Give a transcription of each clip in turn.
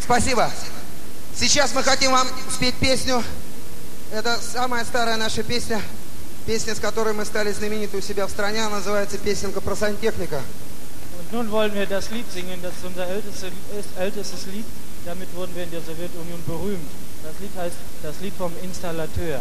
Спасибо. Сейчас мы хотим вам спеть песню. Это самая старая наша песня. Pесня, с которой мы стали знамениты у себя в стране, она называется «Песенка про сантехника». Und nun wollen wir das Lied singen, das ist unser ältestes Lied. Damit wurden wir in der Sowjetunion berühmt. Das Lied heißt das Lied vom Installateur.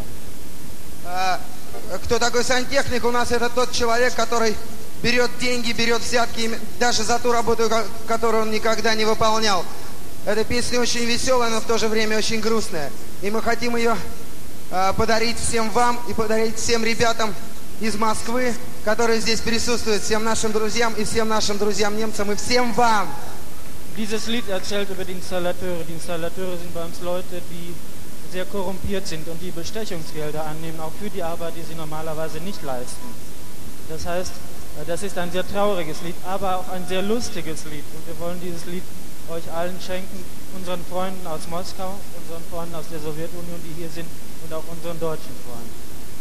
Кто такой сантехник? У нас это тот человек, который берет деньги, берет взятки, даже за ту работу, которую он никогда не выполнял. Эта песня очень веселая, но в то же время очень грустная. И мы хотим ее подарить всем вам и подарить всем ребятам из Москвы, которые здесь присутствуют, всем нашим друзьям и всем нашим друзьям-немцам и всем вам. Dieses Lied erzählt über die Installateure. Die Installateure sind bei uns Leute, die sehr korrumpiert sind und die Bestechungsgelder annehmen, auch für die Arbeit, die sie normalerweise nicht leisten. Das heißt, das ist ein sehr trauriges Lied, aber auch ein sehr lustiges Lied. Und wir wollen dieses Lied euch allen schenken, unseren Freunden aus Moskau, unseren Freunden aus der Sowjetunion, die hier sind, und auch unseren deutschen Freunden.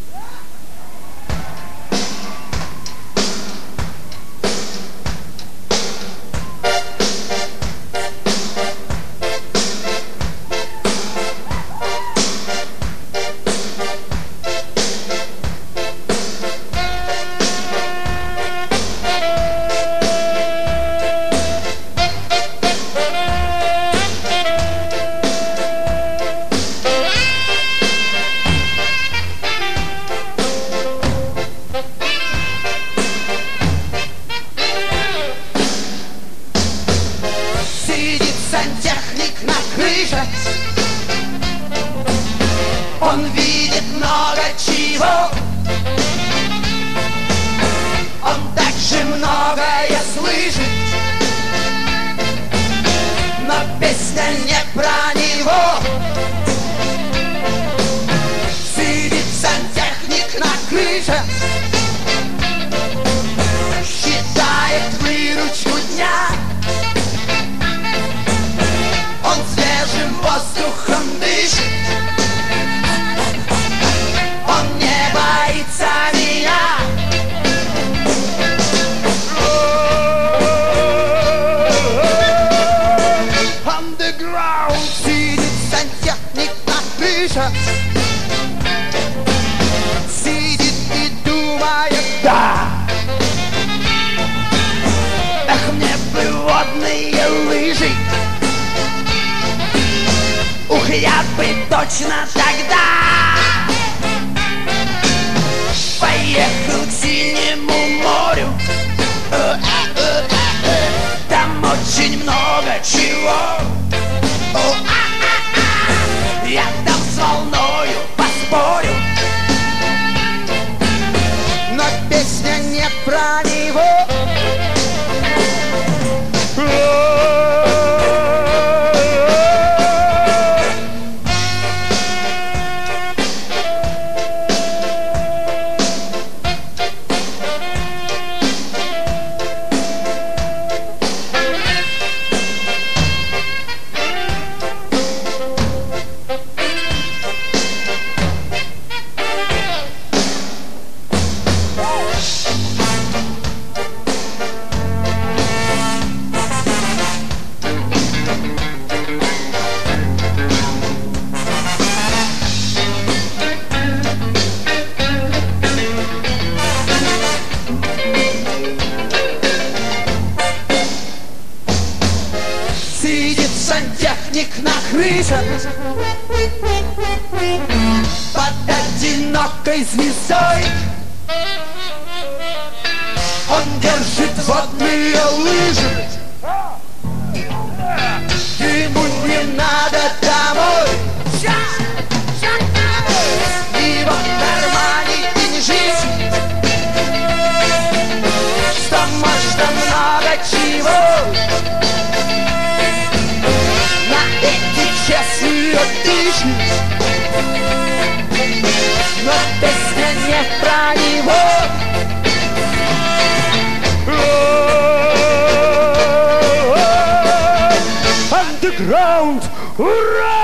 Сантехник на крыше, он видит много чего, он также многое слышит, но песня не про него. Сидит сантехник на крыше, считает выручку дня. Он свежим воздухом дышит, он не боится меня. Underground сидит сантехник на крыше, сидит и думает, да, эх, мне бы водные лыжи. Ух, я бы точно тогда поехал к синему морю. Там очень много чего. Я там с волною поспорю, но песня не про него. Сантехник на крыше под одинокой звездой, он держит водные лыжи, ему не надо домой. Его в кармане деньжищ, что можно много чего. Честные тысячи, но песня не про него. Underground, ура!